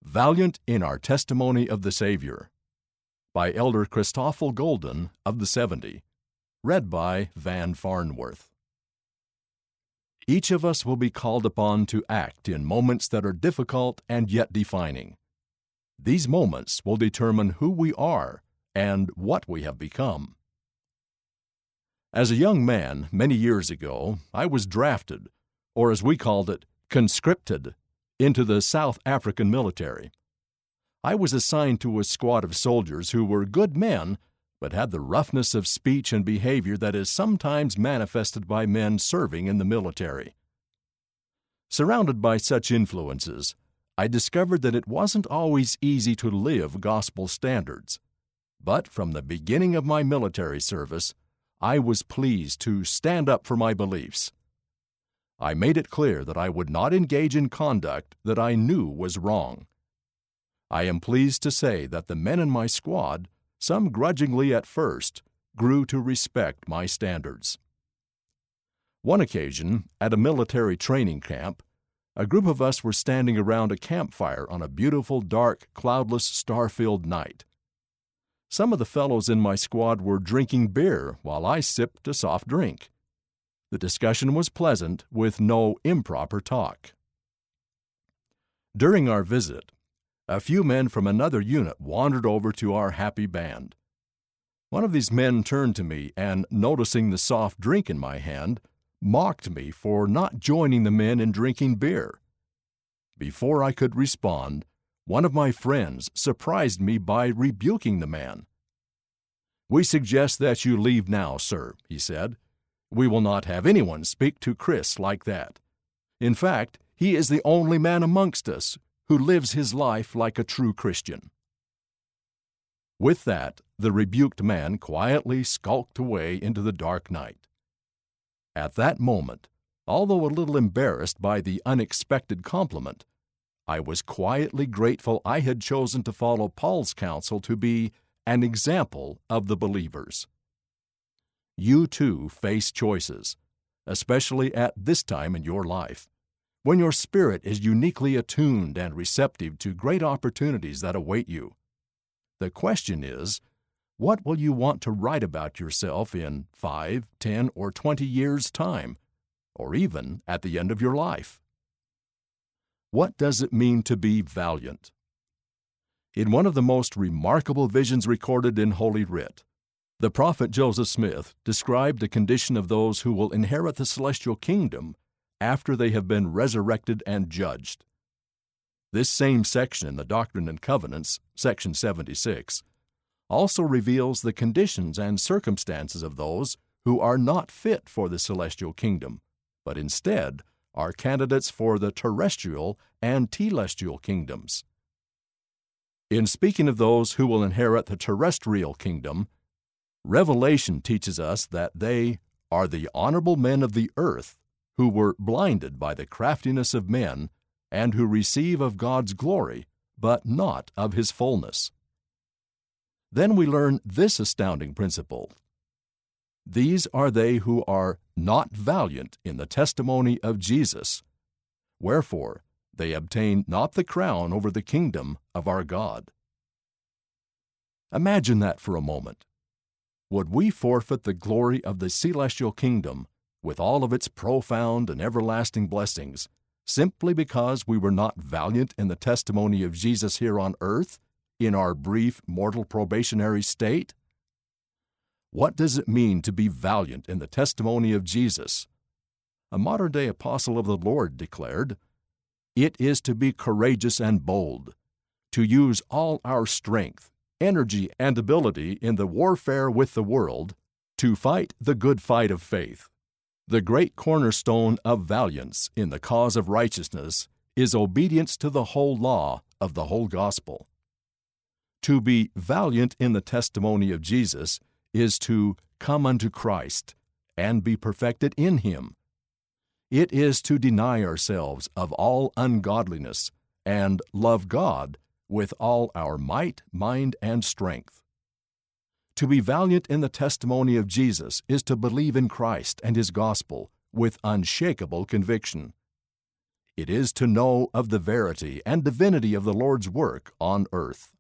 Valiant in Our Testimony of the Savior, by Elder Christoffel Golden of the 70, read by Van Farnworth. Each of us will be called upon to act in moments that are difficult and yet defining. These moments will determine who we are and what we have become. As a young man, many years ago, I was drafted, or as we called it, conscripted, into the South African military. I was assigned to a squad of soldiers who were good men, but had the roughness of speech and behavior that is sometimes manifested by men serving in the military. Surrounded by such influences, I discovered that it wasn't always easy to live gospel standards. But from the beginning of my military service, I was pleased to stand up for my beliefs. I made it clear that I would not engage in conduct that I knew was wrong. I am pleased to say that the men in my squad, some grudgingly at first, grew to respect my standards. One occasion, at a military training camp, a group of us were standing around a campfire on a beautiful, dark, cloudless, star-filled night. Some of the fellows in my squad were drinking beer while I sipped a soft drink. The discussion was pleasant, with no improper talk. During our visit, a few men from another unit wandered over to our happy band. One of these men turned to me and, noticing the soft drink in my hand, mocked me for not joining the men in drinking beer. Before I could respond, one of my friends surprised me by rebuking the man. "We suggest that you leave now, sir," he said. "We will not have anyone speak to Chris like that. In fact, he is the only man amongst us who lives his life like a true Christian." With that, the rebuked man quietly skulked away into the dark night. At that moment, although a little embarrassed by the unexpected compliment, I was quietly grateful I had chosen to follow Paul's counsel to be an example of the believers. You too face choices, especially at this time in your life, when your spirit is uniquely attuned and receptive to great opportunities that await you. The question is, what will you want to write about yourself in 5, 10, or 20 years' time, or even at the end of your life? What does it mean to be valiant? In one of the most remarkable visions recorded in Holy Writ, the prophet Joseph Smith described the condition of those who will inherit the celestial kingdom after they have been resurrected and judged. This same section in the Doctrine and Covenants, section 76, also reveals the conditions and circumstances of those who are not fit for the celestial kingdom, but instead are candidates for the terrestrial and telestial kingdoms. In speaking of those who will inherit the terrestrial kingdom, Revelation teaches us that they are the honorable men of the earth who were blinded by the craftiness of men and who receive of God's glory, but not of His fullness. Then we learn this astounding principle. These are they who are not valiant in the testimony of Jesus. Wherefore, they obtain not the crown over the kingdom of our God. Imagine that for a moment. Would we forfeit the glory of the celestial kingdom, with all of its profound and everlasting blessings, simply because we were not valiant in the testimony of Jesus here on earth, in our brief mortal probationary state? What does it mean to be valiant in the testimony of Jesus? A modern-day apostle of the Lord declared, "It is to be courageous and bold, to use all our strength, energy, and ability in the warfare with the world, to fight the good fight of faith. The great cornerstone of valiance in the cause of righteousness is obedience to the whole law of the whole gospel." To be valiant in the testimony of Jesus is to come unto Christ and be perfected in Him. It is to deny ourselves of all ungodliness and love God with all our might, mind, and strength. To be valiant in the testimony of Jesus is to believe in Christ and His gospel with unshakable conviction. It is to know of the verity and divinity of the Lord's work on earth.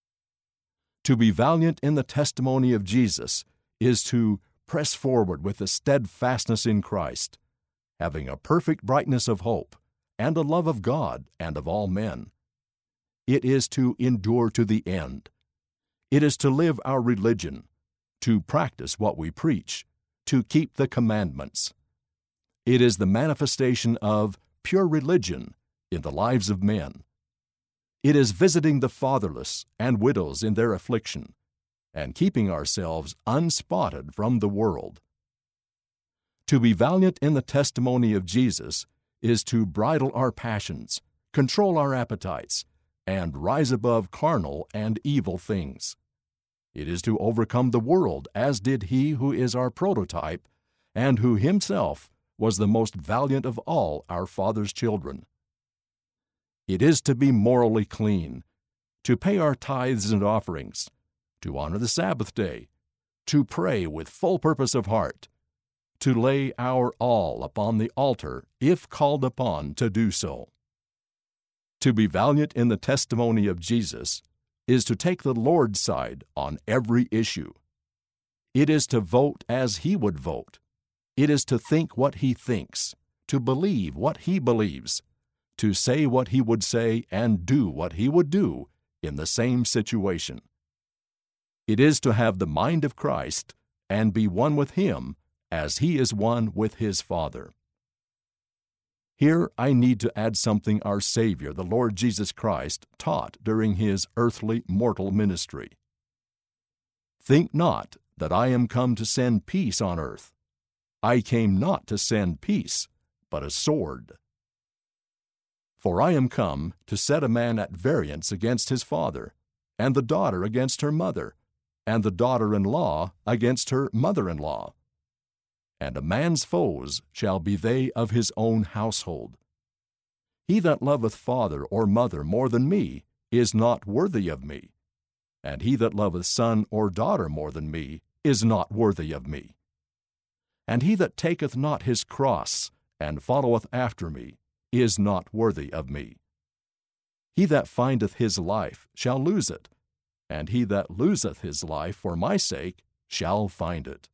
To be valiant in the testimony of Jesus is to press forward with a steadfastness in Christ, having a perfect brightness of hope, and a love of God and of all men. It is to endure to the end. It is to live our religion, to practice what we preach, to keep the commandments. It is the manifestation of pure religion in the lives of men. It is visiting the fatherless and widows in their affliction, and keeping ourselves unspotted from the world. To be valiant in the testimony of Jesus is to bridle our passions, control our appetites, and rise above carnal and evil things. It is to overcome the world as did He who is our prototype, and who Himself was the most valiant of all our Father's children. It is to be morally clean, to pay our tithes and offerings, to honor the Sabbath day, to pray with full purpose of heart, to lay our all upon the altar if called upon to do so. To be valiant in the testimony of Jesus is to take the Lord's side on every issue. It is to vote as He would vote. It is to think what He thinks, to believe what He believes, to say what He would say and do what He would do in the same situation. It is to have the mind of Christ and be one with Him as He is one with His Father. Here I need to add something our Savior, the Lord Jesus Christ, taught during His earthly mortal ministry. Think not that I am come to send peace on earth. I came not to send peace, but a sword. For I am come to set a man at variance against his father, and the daughter against her mother, and the daughter-in-law against her mother-in-law. And a man's foes shall be they of his own household. He that loveth father or mother more than me is not worthy of me, and he that loveth son or daughter more than me is not worthy of me. And he that taketh not his cross and followeth after me is not worthy of me. He that findeth his life shall lose it, and he that loseth his life for my sake shall find it.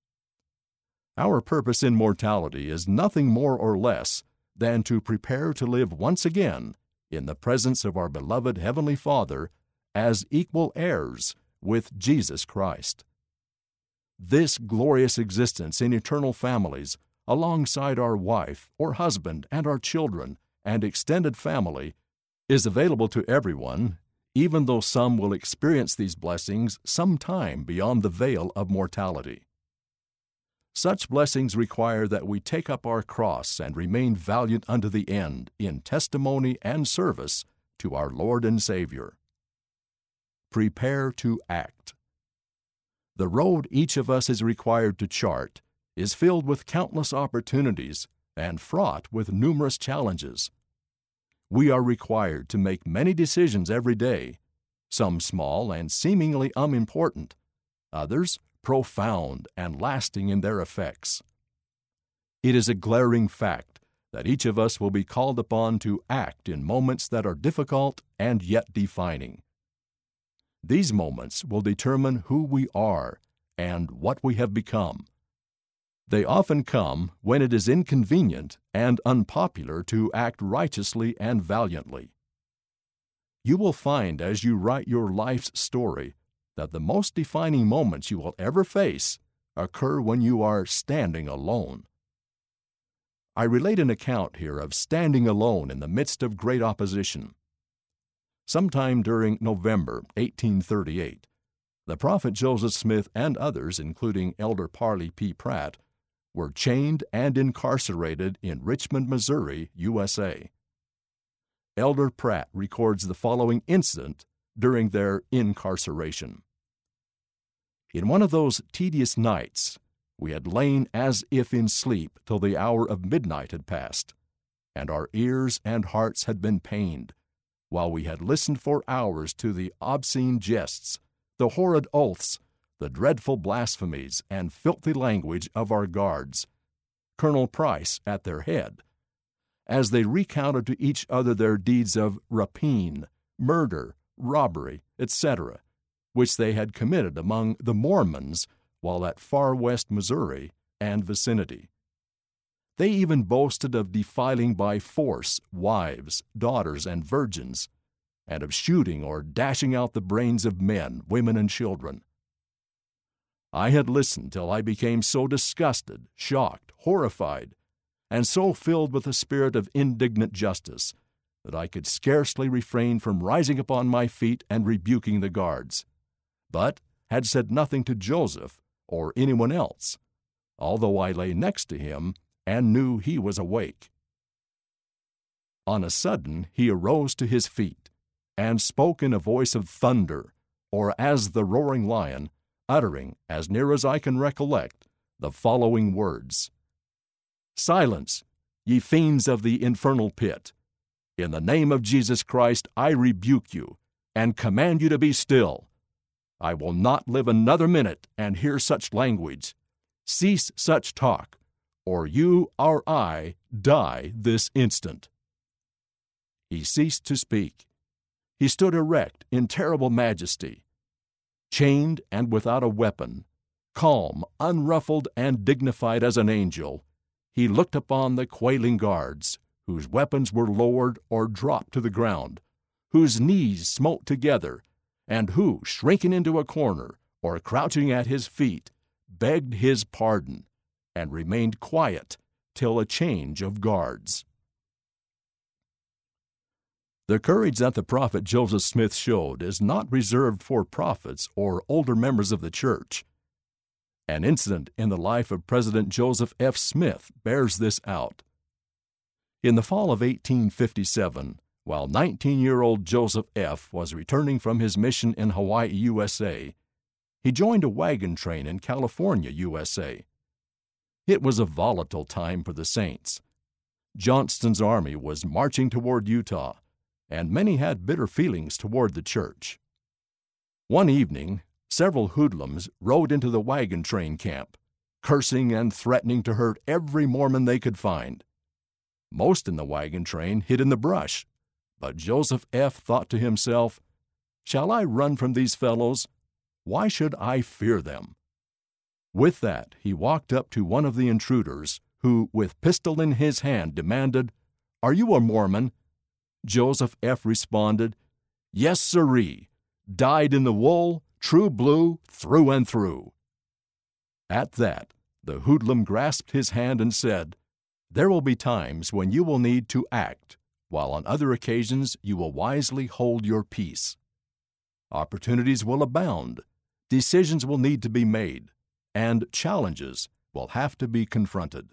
Our purpose in mortality is nothing more or less than to prepare to live once again in the presence of our beloved Heavenly Father as equal heirs with Jesus Christ. This glorious existence in eternal families, alongside our wife or husband and our children and extended family, is available to everyone, even though some will experience these blessings some time beyond the veil of mortality. Such blessings require that we take up our cross and remain valiant unto the end in testimony and service to our Lord and Savior. Prepare to act. The road each of us is required to chart is filled with countless opportunities and fraught with numerous challenges. We are required to make many decisions every day, some small and seemingly unimportant, others profound and lasting in their effects. It is a glaring fact that each of us will be called upon to act in moments that are difficult and yet defining. These moments will determine who we are and what we have become. They often come when it is inconvenient and unpopular to act righteously and valiantly. You will find as you write your life's story that the most defining moments you will ever face occur when you are standing alone. I relate an account here of standing alone in the midst of great opposition. Sometime during November 1838, the prophet Joseph Smith and others, including Elder Parley P. Pratt, were chained and incarcerated in Richmond, Missouri, USA. Elder Pratt records the following incident during their incarceration. In one of those tedious nights, we had lain as if in sleep till the hour of midnight had passed, and our ears and hearts had been pained, while we had listened for hours to the obscene jests, the horrid oaths, the dreadful blasphemies, and filthy language of our guards, Colonel Price at their head, as they recounted to each other their deeds of rapine, murder, robbery, etc., which they had committed among the Mormons while at far west Missouri and vicinity. They even boasted of defiling by force wives, daughters, and virgins, and of shooting or dashing out the brains of men, women, and children. I had listened till I became so disgusted, shocked, horrified, and so filled with a spirit of indignant justice that I could scarcely refrain from rising upon my feet and rebuking the guards, but had said nothing to Joseph or anyone else, although I lay next to him and knew he was awake. On a sudden he arose to his feet, and spoke in a voice of thunder, or as the roaring lion, uttering, as near as I can recollect, the following words: "Silence, ye fiends of the infernal pit! In the name of Jesus Christ I rebuke you, and command you to be still. I will not live another minute and hear such language. Cease such talk, or you or I die this instant." He ceased to speak. He stood erect in terrible majesty, chained and without a weapon, calm, unruffled, and dignified as an angel. He looked upon the quailing guards, whose weapons were lowered or dropped to the ground, whose knees smote together, and who, shrinking into a corner or crouching at his feet, begged his pardon, and remained quiet till a change of guards. The courage that the prophet Joseph Smith showed is not reserved for prophets or older members of the church. An incident in the life of President Joseph F. Smith bears this out. In the fall of 1857, while 19-year-old Joseph F. was returning from his mission in Hawaii, USA, he joined a wagon train in California, USA. It was a volatile time for the saints. Johnston's army was marching toward Utah, and many had bitter feelings toward the church. One evening, several hoodlums rode into the wagon train camp, cursing and threatening to hurt every Mormon they could find. Most in the wagon train hid in the brush, but Joseph F. thought to himself, "Shall I run from these fellows? Why should I fear them?" With that, he walked up to one of the intruders, who, with pistol in his hand, demanded, "Are you a Mormon?" Joseph F. responded, "Yes, sirree, dyed in the wool, true blue, through and through." At that, the hoodlum grasped his hand and said, "There will be times when you will need to act, while on other occasions you will wisely hold your peace. Opportunities will abound, decisions will need to be made, and challenges will have to be confronted."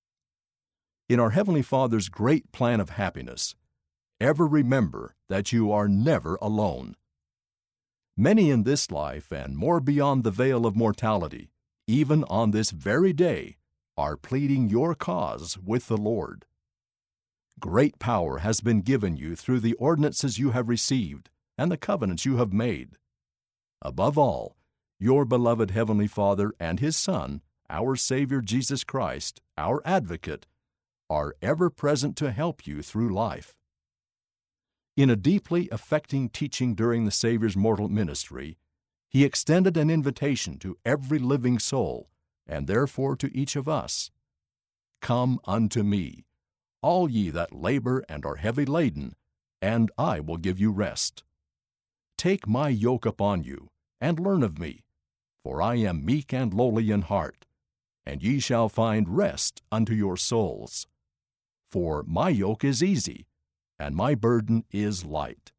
In our Heavenly Father's great plan of happiness, ever remember that you are never alone. Many in this life and more beyond the veil of mortality, even on this very day, are pleading your cause with the Lord. Great power has been given you through the ordinances you have received and the covenants you have made. Above all, your beloved Heavenly Father and His Son, our Savior Jesus Christ, our Advocate, are ever present to help you through life. In a deeply affecting teaching during the Savior's mortal ministry, He extended an invitation to every living soul, and therefore to each of us. "Come unto me, all ye that labor and are heavy laden, and I will give you rest. Take my yoke upon you, and learn of me, for I am meek and lowly in heart, and ye shall find rest unto your souls. For my yoke is easy, and my burden is light."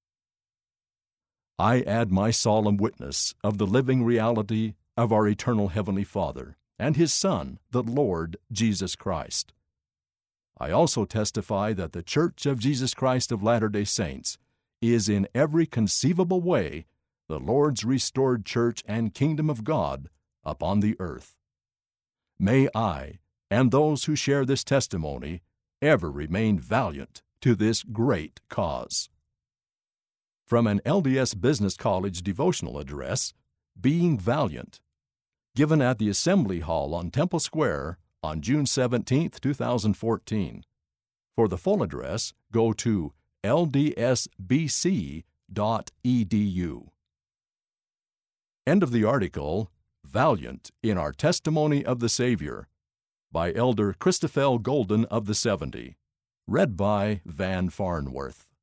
I add my solemn witness of the living reality of our eternal Heavenly Father and His Son, the Lord Jesus Christ. I also testify that the Church of Jesus Christ of Latter-day Saints is in every conceivable way the Lord's restored church and kingdom of God upon the earth. May I, and those who share this testimony, ever remain valiant to this great cause. From an LDS Business College devotional address, Being Valiant, given at the Assembly Hall on Temple Square on June 17, 2014. For the full address, go to ldsbc.edu. End of the article, Valiant in Our Testimony of the Savior, by Elder Christophel Golden of the 70. Read by Van Farnworth.